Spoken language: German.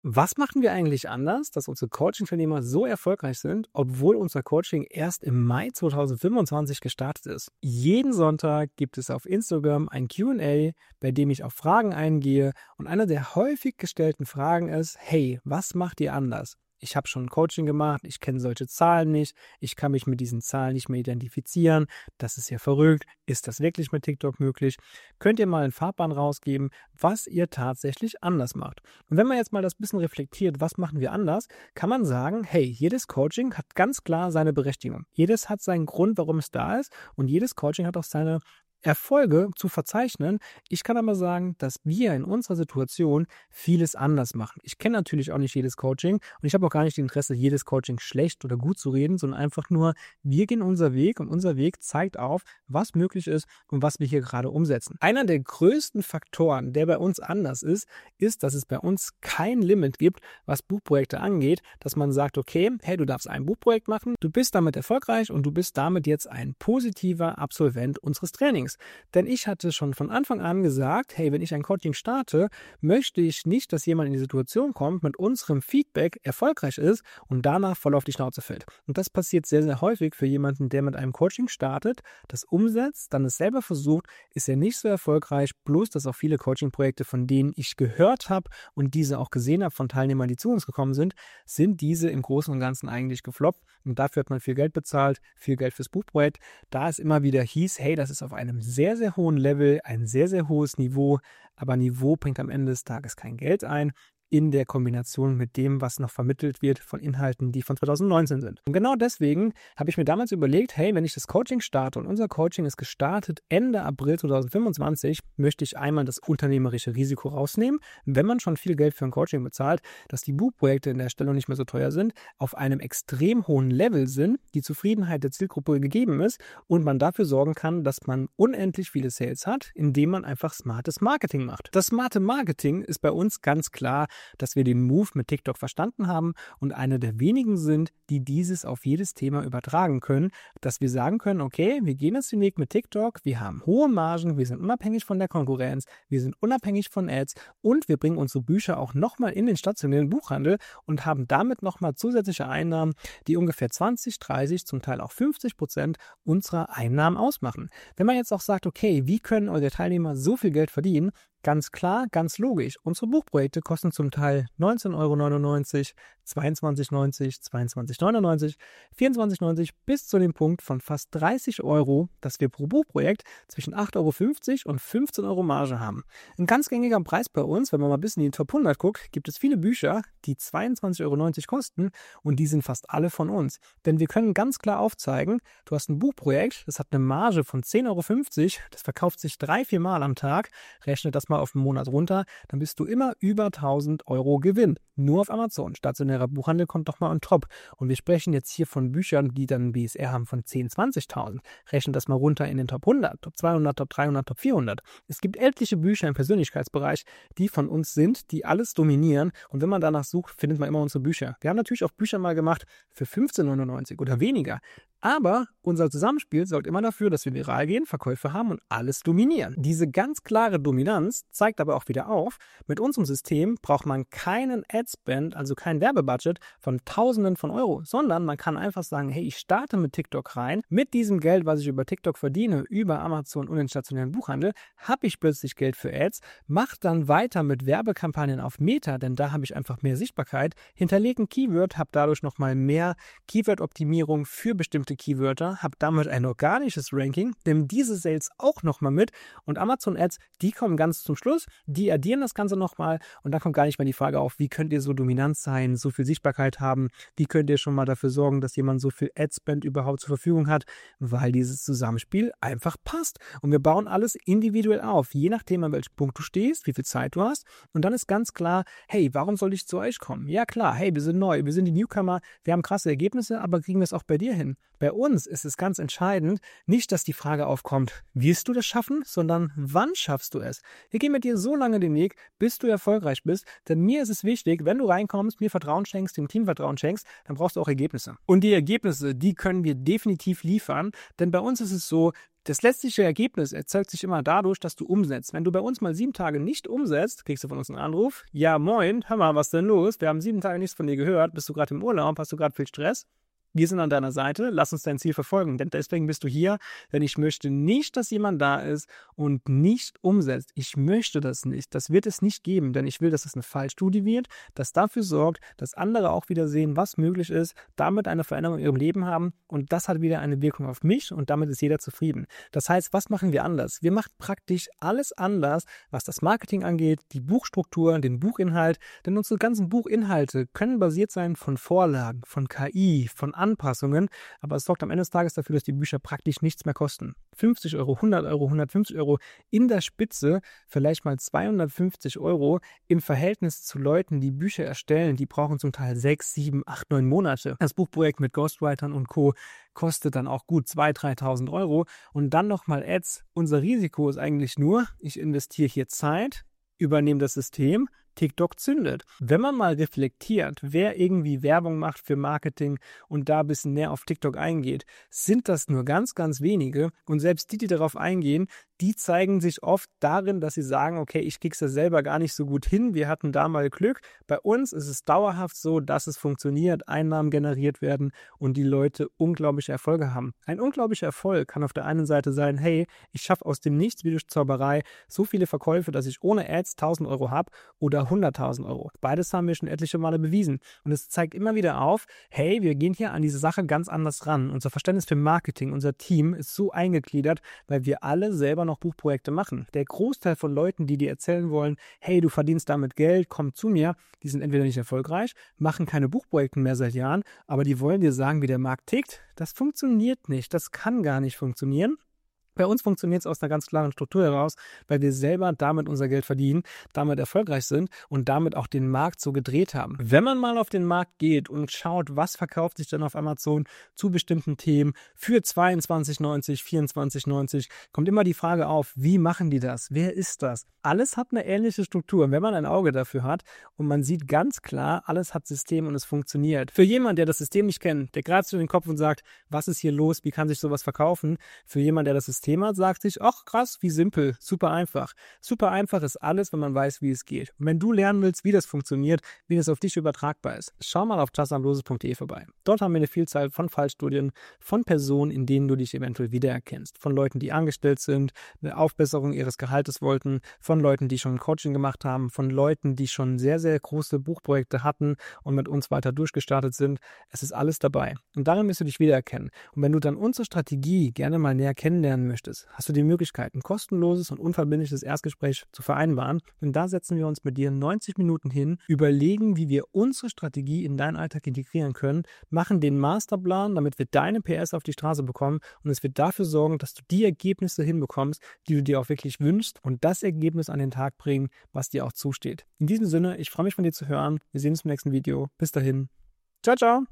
Was machen wir eigentlich anders, dass unsere Coaching-Teilnehmer so erfolgreich sind, obwohl unser Coaching erst im Mai 2025 gestartet ist? Jeden Sonntag gibt es auf Instagram ein Q&A, bei dem ich auf Fragen eingehe, und eine der häufig gestellten Fragen ist: Hey, was macht ihr anders? Ich habe schon ein Coaching gemacht, ich kenne solche Zahlen nicht, ich kann mich mit diesen Zahlen nicht mehr identifizieren, das ist ja verrückt, ist das wirklich mit TikTok möglich? Könnt ihr mal einen Fahrplan rausgeben, was ihr tatsächlich anders macht? Und wenn man jetzt mal das bisschen reflektiert, was machen wir anders, kann man sagen, hey, jedes Coaching hat ganz klar seine Berechtigung. Jedes hat seinen Grund, warum es da ist, und jedes Coaching hat auch seine Erfolge zu verzeichnen. Ich kann aber sagen, dass wir in unserer Situation vieles anders machen. Ich kenne natürlich auch nicht jedes Coaching und ich habe auch gar nicht das Interesse, jedes Coaching schlecht oder gut zu reden, sondern einfach nur, wir gehen unser Weg und unser Weg zeigt auf, was möglich ist und was wir hier gerade umsetzen. Einer der größten Faktoren, der bei uns anders ist, dass es bei uns kein Limit gibt, was Buchprojekte angeht, dass man sagt, okay, hey, du darfst ein Buchprojekt machen, du bist damit erfolgreich und du bist damit jetzt ein positiver Absolvent unseres Trainings. Denn ich hatte schon von Anfang an gesagt, hey, wenn ich ein Coaching starte, möchte ich nicht, dass jemand in die Situation kommt, mit unserem Feedback erfolgreich ist und danach voll auf die Schnauze fällt. Und das passiert sehr, sehr häufig für jemanden, der mit einem Coaching startet, das umsetzt, dann es selber versucht, ist er nicht so erfolgreich, bloß dass auch viele Coaching-Projekte, von denen ich gehört habe und diese auch gesehen habe von Teilnehmern, die zu uns gekommen sind diese im Großen und Ganzen eigentlich gefloppt, und dafür hat man viel Geld bezahlt, viel Geld fürs Buchprojekt, da es immer wieder hieß, hey, das ist auf einem sehr, sehr hohen Level, ein sehr, sehr hohes Niveau, aber Niveau bringt am Ende des Tages kein Geld ein, in der Kombination mit dem, was noch vermittelt wird von Inhalten, die von 2019 sind. Und genau deswegen habe ich mir damals überlegt, hey, wenn ich das Coaching starte, und unser Coaching ist gestartet Ende April 2025, möchte ich einmal das unternehmerische Risiko rausnehmen, wenn man schon viel Geld für ein Coaching bezahlt, dass die Buchprojekte in der Stellung nicht mehr so teuer sind, auf einem extrem hohen Level sind, die Zufriedenheit der Zielgruppe gegeben ist und man dafür sorgen kann, dass man unendlich viele Sales hat, indem man einfach smartes Marketing macht. Das smarte Marketing ist bei uns ganz klar, dass wir den Move mit TikTok verstanden haben und einer der wenigen sind, die dieses auf jedes Thema übertragen können, dass wir sagen können, okay, wir gehen jetzt den Weg mit TikTok, wir haben hohe Margen, wir sind unabhängig von der Konkurrenz, wir sind unabhängig von Ads und wir bringen unsere Bücher auch nochmal in den stationären Buchhandel und haben damit nochmal zusätzliche Einnahmen, die ungefähr 20, 30, zum Teil auch 50% unserer Einnahmen ausmachen. Wenn man jetzt auch sagt, okay, wie können eure Teilnehmer so viel Geld verdienen? Ganz klar, ganz logisch. Unsere Buchprojekte kosten zum Teil 19,99 €, 22,90 €, 22,99 €, 24,90 € bis zu dem Punkt von fast 30 €, dass wir pro Buchprojekt zwischen 8,50 € und 15 € Marge haben. Ein ganz gängiger Preis bei uns, wenn man mal ein bisschen in die Top 100 guckt, gibt es viele Bücher, die 22,90 € kosten, und die sind fast alle von uns. Denn wir können ganz klar aufzeigen, du hast ein Buchprojekt, das hat eine Marge von 10,50 €, das verkauft sich 3-4 Mal am Tag, rechne das mal auf einen Monat runter, dann bist du immer über 1.000 € Gewinn. Nur auf Amazon. Stationärer Buchhandel kommt doch mal on top. Und wir sprechen jetzt hier von Büchern, die dann ein BSR haben von 10.000, 20.000. Rechnen das mal runter in den Top 100, Top 200, Top 300, Top 400. Es gibt etliche Bücher im Persönlichkeitsbereich, die von uns sind, die alles dominieren. Und wenn man danach sucht, findet man immer unsere Bücher. Wir haben natürlich auch Bücher mal gemacht für 15,99 € oder weniger. Aber unser Zusammenspiel sorgt immer dafür, dass wir viral gehen, Verkäufe haben und alles dominieren. Diese ganz klare Dominanz zeigt aber auch wieder auf, mit unserem System braucht man keinen Ad-Spend, also kein Werbebudget von Tausenden von Euro, sondern man kann einfach sagen, hey, ich starte mit TikTok rein, mit diesem Geld, was ich über TikTok verdiene, über Amazon und den stationären Buchhandel, habe ich plötzlich Geld für Ads, mache dann weiter mit Werbekampagnen auf Meta, denn da habe ich einfach mehr Sichtbarkeit, hinterlege ein Keyword, habe dadurch nochmal mehr Keyword-Optimierung für bestimmte Keywörter, habe damit ein organisches Ranking, nehme diese Sales auch nochmal mit, und Amazon Ads, die kommen ganz zum Schluss, die addieren das Ganze nochmal, und da kommt gar nicht mehr die Frage auf, wie könnt ihr so dominant sein, so viel Sichtbarkeit haben, wie könnt ihr schon mal dafür sorgen, dass jemand so viel Adspend überhaupt zur Verfügung hat, weil dieses Zusammenspiel einfach passt. Und wir bauen alles individuell auf, je nachdem, an welchem Punkt du stehst, wie viel Zeit du hast, und dann ist ganz klar, hey, warum soll ich zu euch kommen? Ja klar, hey, wir sind neu, wir sind die Newcomer, wir haben krasse Ergebnisse, aber kriegen wir es auch bei dir hin? Bei uns ist es ganz entscheidend, nicht, dass die Frage aufkommt, wirst du das schaffen, sondern wann schaffst du es? Wir gehen mit dir so lange den Weg, bis du erfolgreich bist, denn mir ist es wichtig, wenn du reinkommst, mir Vertrauen schenkst, dem Team Vertrauen schenkst, dann brauchst du auch Ergebnisse. Und die Ergebnisse, die können wir definitiv liefern, denn bei uns ist es so, Das letztliche Ergebnis erzeugt sich immer dadurch, dass du umsetzt. Wenn du bei uns mal 7 Tage nicht umsetzt, kriegst du von uns einen Anruf. Ja, moin, hör mal, was denn los? Wir haben 7 Tage nichts von dir gehört. Bist du gerade im Urlaub? Hast du gerade viel Stress? Wir sind an deiner Seite, lass uns dein Ziel verfolgen, denn deswegen bist du hier, denn ich möchte nicht, dass jemand da ist und nicht umsetzt. Ich möchte das nicht, das wird es nicht geben, denn ich will, dass es eine Fallstudie wird, das dafür sorgt, dass andere auch wieder sehen, was möglich ist, damit eine Veränderung in ihrem Leben haben und das hat wieder eine Wirkung auf mich und damit ist jeder zufrieden. Das heißt, was machen wir anders? Wir machen praktisch alles anders, was das Marketing angeht, die Buchstruktur, den Buchinhalt, denn unsere ganzen Buchinhalte können basiert sein von Vorlagen, von KI, von Anpassungen, aber es sorgt am Ende des Tages dafür, dass die Bücher praktisch nichts mehr kosten. 50 Euro, 100 Euro, 150 Euro, in der Spitze vielleicht mal 250 Euro im Verhältnis zu Leuten, die Bücher erstellen, die brauchen zum Teil 6, 7, 8, 9 Monate. Das Buchprojekt mit Ghostwritern und Co. kostet dann auch gut 2.000, 3.000 Euro und dann nochmal Ads. Unser Risiko ist eigentlich nur, ich investiere hier Zeit, übernehme das System, TikTok zündet. Wenn man mal reflektiert, wer irgendwie Werbung macht für Marketing und da ein bisschen näher auf TikTok eingeht, sind das nur ganz, ganz wenige. Und selbst die darauf eingehen, die zeigen sich oft darin, dass sie sagen, okay, ich krieg's ja selber gar nicht so gut hin, wir hatten da mal Glück. Bei uns ist es dauerhaft so, dass es funktioniert, Einnahmen generiert werden und die Leute unglaubliche Erfolge haben. Ein unglaublicher Erfolg kann auf der einen Seite sein, hey, ich schaffe aus dem Nichts wie durch Zauberei so viele Verkäufe, dass ich ohne Ads 1.000 Euro habe oder 100.000 Euro. Beides haben wir schon etliche Male bewiesen. Und es zeigt immer wieder auf, hey, wir gehen hier an diese Sache ganz anders ran. Unser Verständnis für Marketing, unser Team ist so eingegliedert, weil wir alle selber noch Buchprojekte machen. Der Großteil von Leuten, die dir erzählen wollen, hey, du verdienst damit Geld, komm zu mir, die sind entweder nicht erfolgreich, machen keine Buchprojekte mehr seit Jahren, aber die wollen dir sagen, wie der Markt tickt. Das funktioniert nicht. Das kann gar nicht funktionieren. Bei uns funktioniert es aus einer ganz klaren Struktur heraus, weil wir selber damit unser Geld verdienen, damit erfolgreich sind und damit auch den Markt so gedreht haben. Wenn man mal auf den Markt geht und schaut, was verkauft sich denn auf Amazon zu bestimmten Themen für 22,90, 24,90, kommt immer die Frage auf, wie machen die das? Wer ist das? Alles hat eine ähnliche Struktur. Und wenn man ein Auge dafür hat und man sieht ganz klar, alles hat System und es funktioniert. Für jemanden, der das System nicht kennt, der greift zu den Kopf und sagt, was ist hier los? Wie kann sich sowas verkaufen? Für jemanden, der das System hat, sagt sich, ach krass, wie simpel, super einfach. Super einfach ist alles, wenn man weiß, wie es geht. Und wenn du lernen willst, wie das funktioniert, wie das auf dich übertragbar ist, schau mal auf justsamloses.de vorbei. Dort haben wir eine Vielzahl von Fallstudien, von Personen, in denen du dich eventuell wiedererkennst. Von Leuten, die angestellt sind, eine Aufbesserung ihres Gehaltes wollten, von Leuten, die schon ein Coaching gemacht haben, von Leuten, die schon sehr, sehr große Buchprojekte hatten und mit uns weiter durchgestartet sind. Es ist alles dabei. Und darin wirst du dich wiedererkennen. Und wenn du dann unsere Strategie gerne mal näher kennenlernen möchtest, hast du die Möglichkeit, ein kostenloses und unverbindliches Erstgespräch zu vereinbaren. Und da setzen wir uns mit dir 90 Minuten hin, überlegen, wie wir unsere Strategie in deinen Alltag integrieren können, machen den Masterplan, damit wir deine PS auf die Straße bekommen und es wird dafür sorgen, dass du die Ergebnisse hinbekommst, die du dir auch wirklich wünschst und das Ergebnis an den Tag bringen, was dir auch zusteht. In diesem Sinne, ich freue mich von dir zu hören. Wir sehen uns im nächsten Video. Bis dahin. Ciao, ciao.